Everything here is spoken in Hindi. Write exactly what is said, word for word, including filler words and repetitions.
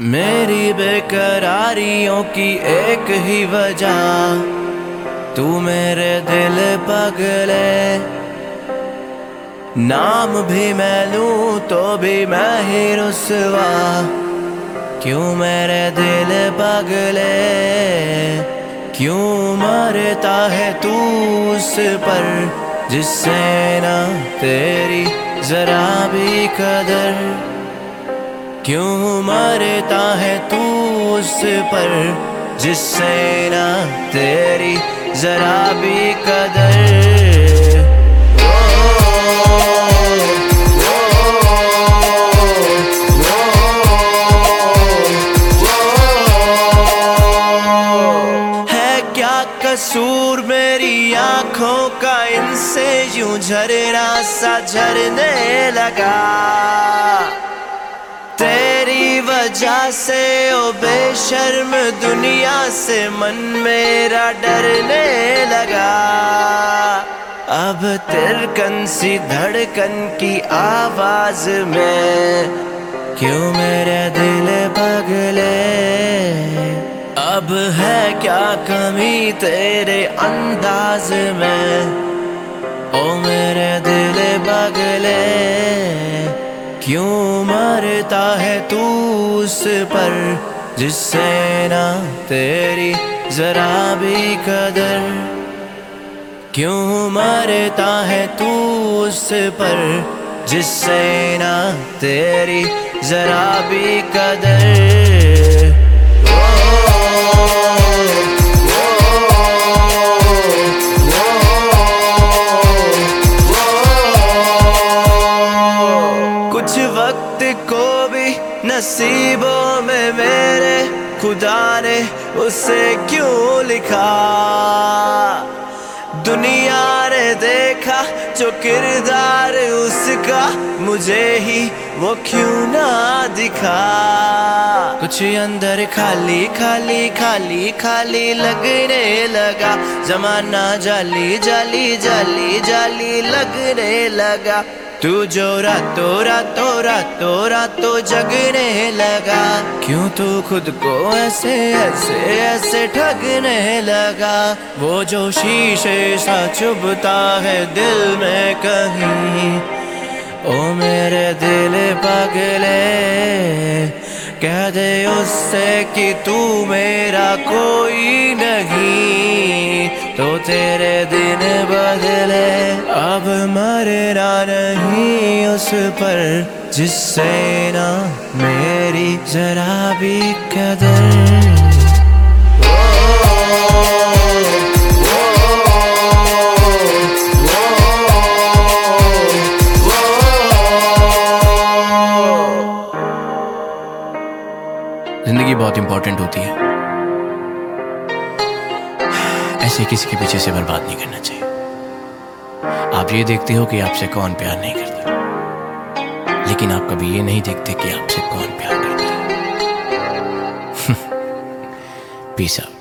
मेरी बेकरारियों की एक ही वजह, तू मेरे दिल पगले। नाम भी मैं लूं तो भी मैं ही रुसवा, क्यों मेरे दिल पगले। क्यों मरता है तू उस पर जिससे ना तेरी जरा भी कदर। क्यों मरता है तू उस पर जिससे ना तेरी जरा भी कदर। कसूर मेरी आंखों का इनसे यूं झरना सा झरने लगा। तेरी वजह से ओ बेशर्म दुनिया से मन मेरा डरने लगा। अब तिरकन सी धड़कन की आवाज में क्यों मेरे दिल पगले। अब है क्या कमी तेरे अंदाज में, ओ मेरे दिल पगले। क्यों मरता है तू उस पर जिससे ना तेरी जरा भी कदर। क्यों मरता है तू उस पर जिससे ना तेरी जरा भी कदर। कुछ वक्त को भी नसीबों में मेरे खुदा ने उसे क्यों लिखा। दुनिया ने देखा जो किरदार उसका, मुझे ही वो क्यों ना दिखा। कुछ अंदर खाली खाली खाली खाली लगने लगा। जमाना जाली जाली जाली जाली लगने लगा। तू जो रातों रातों रातों रातों जगने लगा। क्यों तू खुद को ऐसे ऐसे ऐसे ठगने लगा। वो जो शीशे सा चुभता है दिल में कहीं, ओ मेरे दिल पगले। कह दे उससे कि तू मेरा कोई नहीं, तो तेरे दिन बदले। अब मरना नहीं उस पर जिससे ना मेरी जरा भी कदर। जिंदगी बहुत इंपॉर्टेंट होती है, ऐसे किसी के पीछे से बर्बाद नहीं करना चाहिए। आप ये देखते हो कि आपसे कौन प्यार नहीं करता, लेकिन आप कभी ये नहीं देखते कि आपसे कौन प्यार करता है। Peace out.